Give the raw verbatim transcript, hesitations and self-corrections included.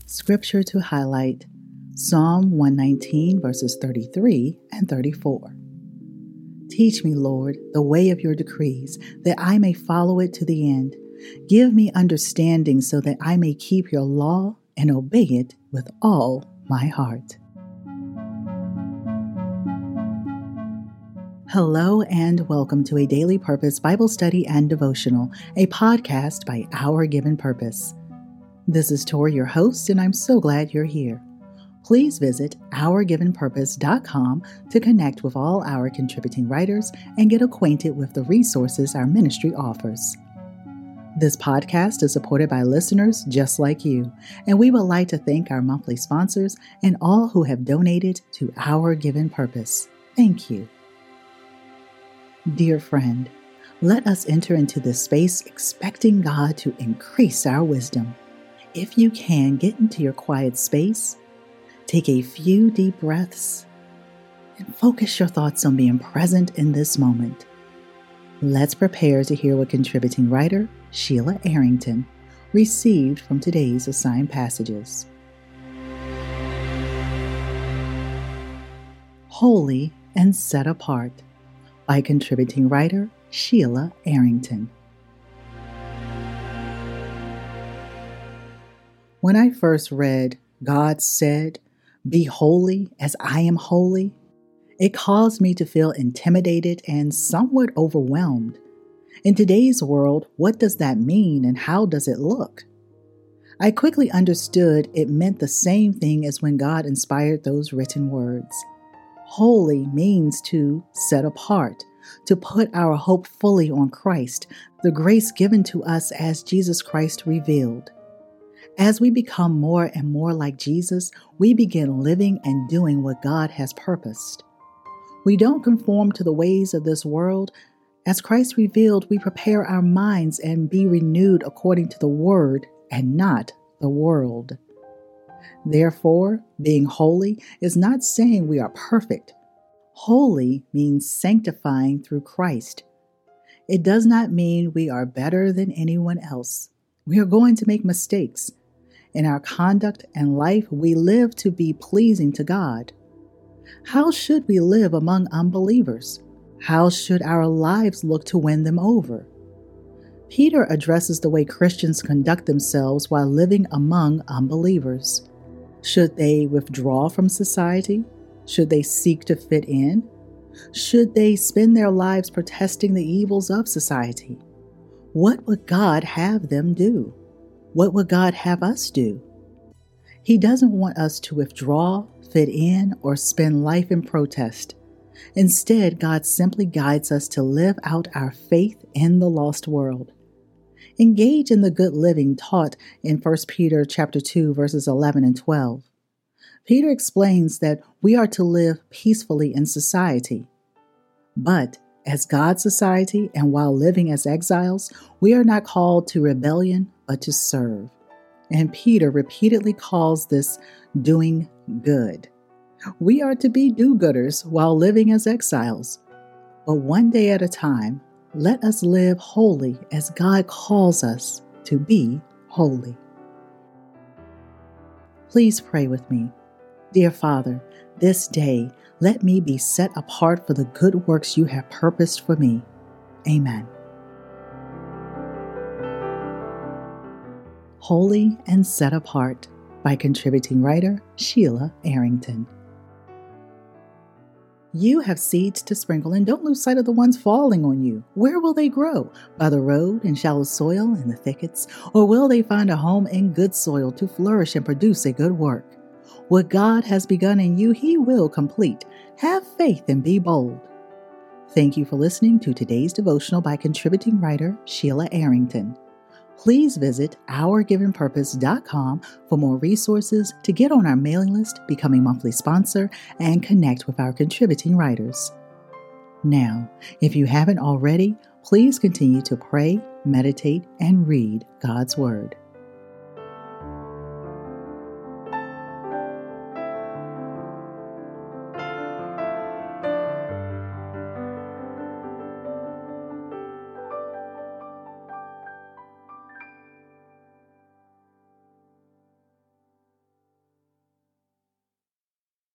Scripture to highlight: Psalm one nineteen, verses thirty-three and thirty-four. Teach me, Lord, the way of your decrees, that I may follow it to the end. Give me understanding so that I may keep your law and obey it with all my heart. Hello and welcome to a Daily Purpose Bible Study and Devotional, a podcast by Our Given Purpose. This is Tori, your host, and I'm so glad you're here. Please visit our given purpose dot com to connect with all our contributing writers and get acquainted with the resources our ministry offers. This podcast is supported by listeners just like you, and we would like to thank our monthly sponsors and all who have donated to Our Given Purpose. Thank you. Dear friend, let us enter into this space expecting God to increase our wisdom. If you can, get into your quiet space, take a few deep breaths, and focus your thoughts on being present in this moment. Let's prepare to hear what contributing writer Sheila Arrington received from today's assigned passages. Holy and Set Apart by contributing writer Sheila Arrington. When I first read, God said, "Be holy as I am holy," it caused me to feel intimidated and somewhat overwhelmed. In today's world, what does that mean and how does it look? I quickly understood it meant the same thing as when God inspired those written words. Holy means to set apart, to put our hope fully on Christ, the grace given to us as Jesus Christ revealed. As we become more and more like Jesus, we begin living and doing what God has purposed. We don't conform to the ways of this world. As Christ revealed, we prepare our minds and be renewed according to the Word and not the world. Therefore, being holy is not saying we are perfect. Holy means sanctifying through Christ. It does not mean we are better than anyone else. We are going to make mistakes. In our conduct and life, we live to be pleasing to God. How should we live among unbelievers? How should our lives look to win them over? Peter addresses the way Christians conduct themselves while living among unbelievers. Should they withdraw from society? Should they seek to fit in? Should they spend their lives protesting the evils of society? What would God have them do? What would God have us do? He doesn't want us to withdraw, fit in, or spend life in protest. Instead, God simply guides us to live out our faith in the lost world. Engage in the good living taught in First Peter chapter two, verses eleven and twelve. Peter explains that we are to live peacefully in society. But as God's society and while living as exiles, we are not called to rebellion, but to serve. And Peter repeatedly calls this doing good. We are to be do-gooders while living as exiles. But one day at a time, let us live holy as God calls us to be holy. Please pray with me. Dear Father, this day, let me be set apart for the good works you have purposed for me. Amen. Holy and Set Apart by contributing writer Sheila Arrington. You have seeds to sprinkle, and don't lose sight of the ones falling on you. Where will they grow? By the road, in shallow soil, in the thickets? Or will they find a home in good soil to flourish and produce a good work? What God has begun in you, He will complete. Have faith and be bold. Thank you for listening to today's devotional by contributing writer Sheila Arrington. Please visit our given purpose dot com for more resources to get on our mailing list, become a monthly sponsor, and connect with our contributing writers. Now, if you haven't already, please continue to pray, meditate, and read God's Word.